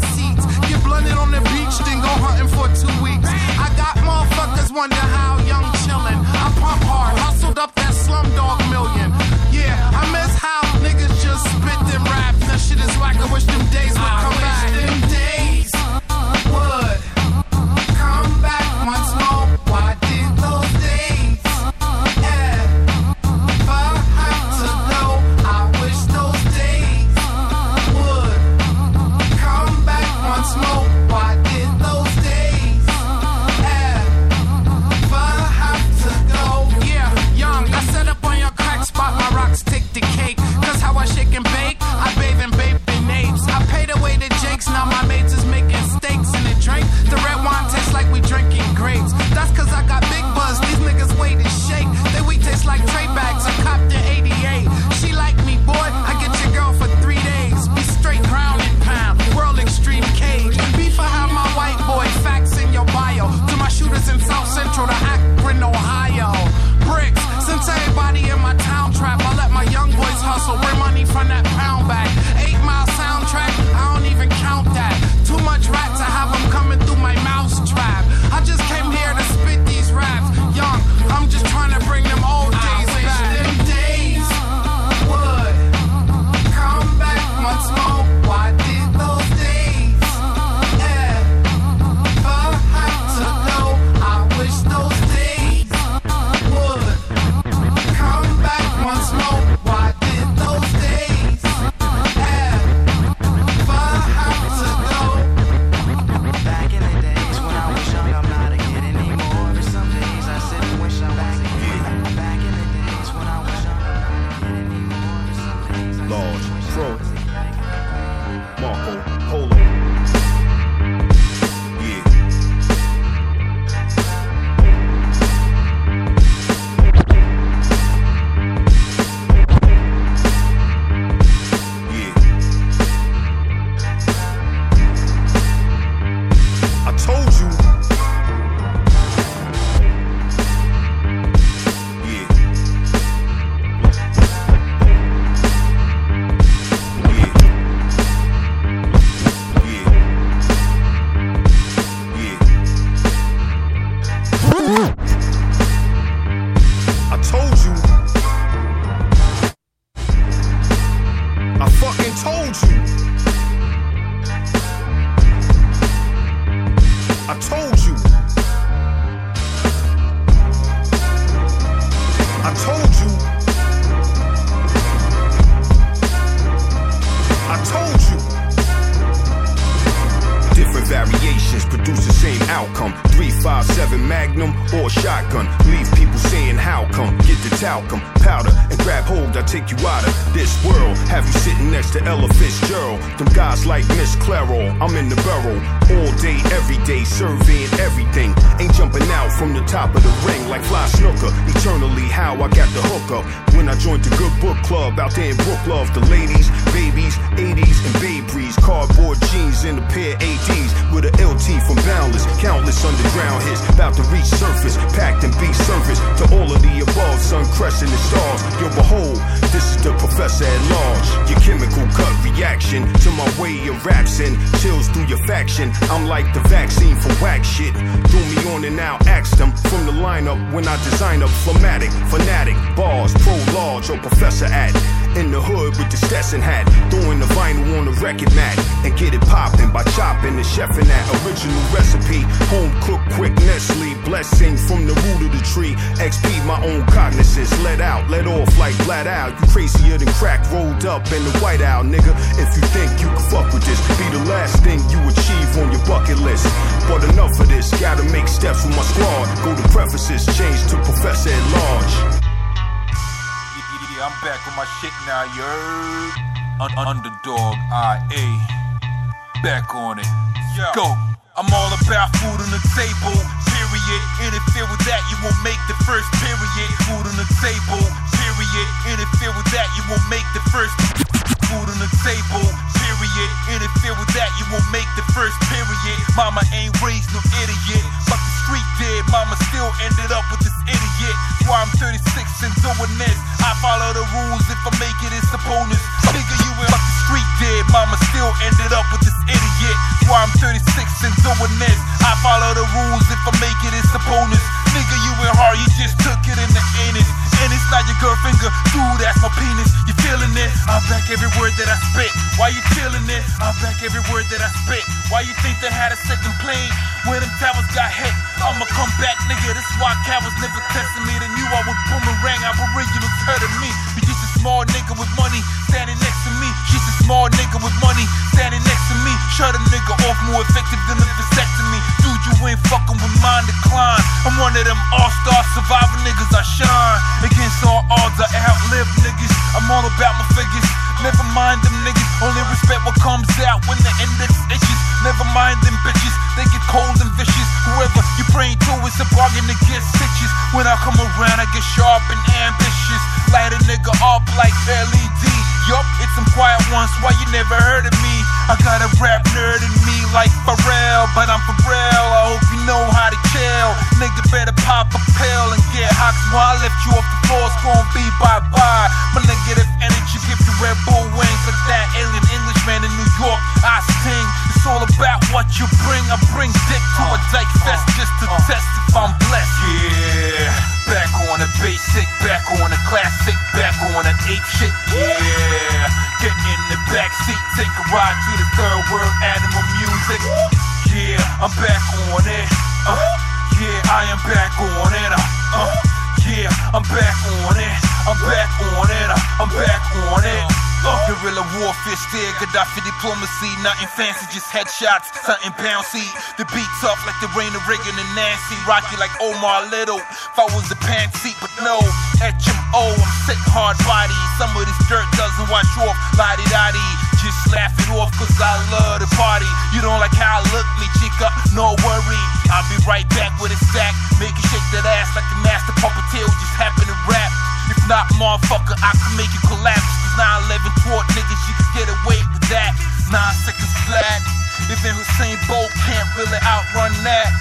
Speaker 4: how come? three five seven Magnum or shotgun. Leave people saying how come? Get the talcum, powder, and grab hold. I take you out of this world. Have you sitting next to Ella Fitzgerald? Them guys like Miss Clairol. I'm in the barrel all day, every day, surveying everything. Ain't jumping out from the top of the ring like fly snooker. Eternally how I got the hookup when I joined the Good Book Club out there in Brook Love. The ladies, babies, eighties, and Babe Breeze. Cardboard jeans and a pair of A Ds with a L T from Boundless. Countless underground hits about to reach surface. Packed and be service to all of the above. Sun crescent and stars. Yo, behold, this is the professor at large. Your chemical gut reaction to my way of raps and chills through your faction. I'm like the vaccine for whack shit. Threw me on and now asked them from the lineup when I design up phlegmatic, fanatic, bars, pro large, or professor at. In the hood with the Stetson hat, throwing the vinyl on the record mat and get it poppin' by chopping and chefing that original recipe. Home cooked quick Nestle, blessing from the root of the tree. X P my own cognizance, let out, let off like flat out. You crazier than crack rolled up in the White Owl, nigga. If you think you can fuck with this, be the last thing you achieve on your bucket list. But enough of this, gotta make steps with my squad. Go to prefaces, change to professor at large.
Speaker 6: I'm back on my shit now, you heard? Un- underdog, I A. Back on it. Yeah. Go. I'm all about food on the table, period. Interfere with that, you won't make the first period. Food on the table, period. Interfere with that, you won't make the first. Food on the table, period. Interfere with that, you won't make the first period. Mama ain't raised no idiot, but the street did. Mama still ended up with this idiot. Why I'm thirty-six and doing this. I follow the rules if I make it, it's a bonus. Nigga, you ain't like the street did. Mama still ended up with this idiot. Why I'm thirty-six and doing this. I follow the rules if I make it, it's a bonus. Nigga, you ain't hard, you just took it in the anus. And it's not your girl finger, dude, that's my penis. You feeling it? I'm back every word that I spit. Why you feeling it? I'm back every word that I spit. Why you think they had a second plane when them towers got hit? I'ma come back, nigga. This why cowards never testing me. They knew I was boomerang. Aboriginals heard of me. You just a small nigga with money standing next to me. She's a small nigga with money standing next to me. Shut a nigga off more effective than a vasectomy. Dude, you ain't fucking with mine decline. I'm one of them all-star survivor niggas. I shine against all odds. I outlive niggas. I'm all about my figures. Never mind them niggas. Only respect what comes out when the index itches. Never mind them bitches. They get cold and vicious. Whoever you praying to is a bargain to get stitches. When I come around, I get sharp and ambitious. Light a nigga up like L E D. Yup, it's some quiet ones. Why you never heard of me? I got a rap nerd in me like Pharrell, but I'm for real. I hope you know how to chill. Nigga better pop a pill and get hot. While I lift you off the floor, it's gonna be bye bye. My negative energy give you Red Bull wings like that alien Englishman in New York. I sting. It's all about what you bring. I bring dick to a dyke fest just to test if I'm blessed. Yeah, back on the basic, back on the classic, back on the ape shit. Yeah, get in the backseat, take a ride to the third world animal music. Yeah, I'm back on it. Uh, yeah, I am back on it. Uh, uh, yeah, I'm back on it. I'm back on it. Uh, I'm back on it. Uh, guerrilla warfare, still Gaddafi diplomacy. Nothing fancy, just headshots, something bouncy. The beat tough like the rain of Reagan and Nancy. Rocky like Omar Little. If I was the pants seat, but no. H M O, I'm sick, hard body. Some of this dirt doesn't wash off. La-di-da-di. Just laugh it off cause I love the party. You don't like how I look, me chica, no worry. I'll be right back with a stack. Make you shake that ass like the master puppeteer who just happened to rap. If not, motherfucker, I can make you collapse. Cause nine eleven toward niggas, you can get away with that. Nine seconds flat. Even Hussein Bolt can't really outrun that.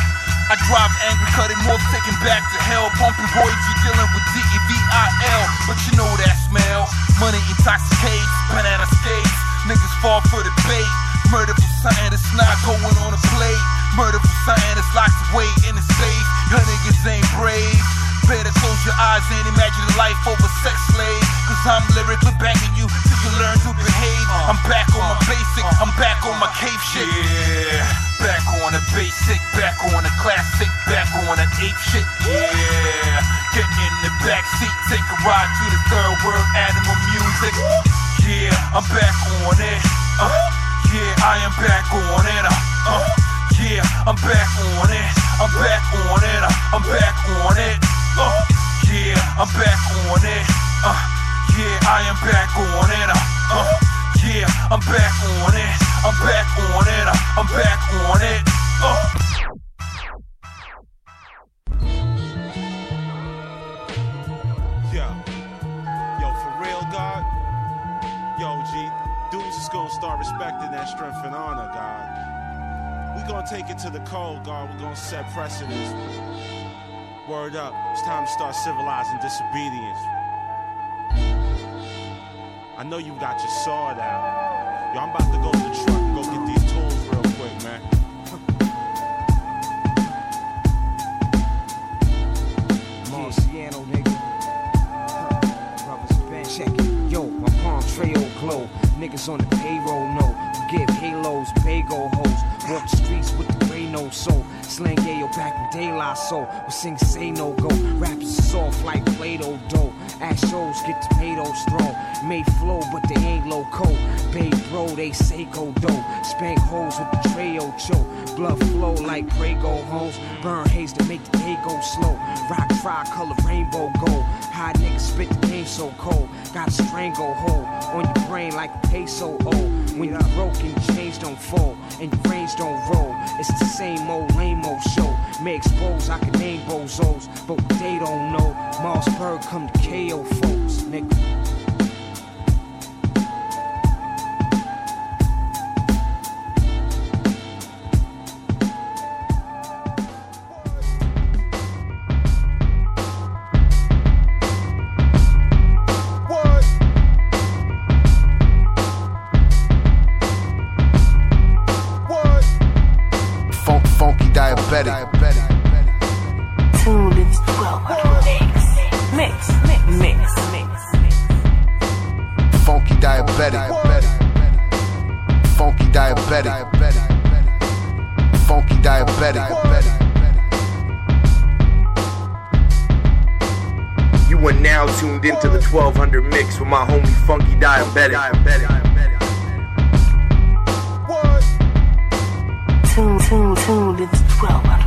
Speaker 6: I drive angry, cutting more, taking back to hell. Pumping voids, you dealing with D E V I L. But you know that smell. Money intoxicates, banana skates. Niggas fall for the bait. Murder for something that's not going on a plate. Murder for something that's locked away in the safe. Your niggas ain't brave. Better close your eyes and imagine a life over sex slave. Cause I'm lyrically banging you till you learn to behave. I'm back on my basic, I'm back on my cave shit. Yeah, back on the basic, back on the classic, back on the ape shit. Yeah, get in the backseat, take a ride to the third world animal music. Yeah, I'm back on it. Uh, yeah, I am back on it. Uh, uh, yeah, I'm back on it. I'm back on it. I'm back on it. Uh, yeah, I'm back on it. Uh, yeah, I am back on it. Uh, yeah, I'm back on it. I'm back on it. I'm back on it. Uh.
Speaker 10: Yo, yo, for real, God. Yo, G, dudes is gonna start respecting that strength and honor, God. We gonna take it to the cold, God. We gonna set precedents. Word up, it's time to start civilizing disobedience. I know you got your sword out. Yo, I'm about to go to the truck and go get these tools real quick, man.
Speaker 12: Marciano, nigga. Brothers band. Check it. Yo, my palm trail glow. Niggas on the payroll, no. Give halos, bagel hoes. Walk the streets with the gray no soul. Slang yayo back in daylight soul. We sing say no go. Rappers soft like Play-Doh dough. Ass shows get tomatoes thrown. Made flow, but they ain't loco. Babe bro, they say go dough. Spank hoes with the trayo choke. Blood flow like Prego hoes. Burn haze to make the day go slow. Rock tri-color rainbow gold. High niggas spit the game so cold. Got a stranglehold on your brain like a peso old. When you're broken, chains don't fall and your brains don't roll. It's the same old lame-o show. May expose, I can name bozos, but what they don't know, Mossberg come to K O folks, nigga.
Speaker 22: Tuned in twelve hundred mix, mix, mix, mix, mix.
Speaker 23: Funky diabetic. Funky diabetic. Funky diabetic.
Speaker 2: You are now tuned into the twelve hundred mix with my homie Funky Diabetic.
Speaker 22: Tuned, tuned, tuned in twelve hundred.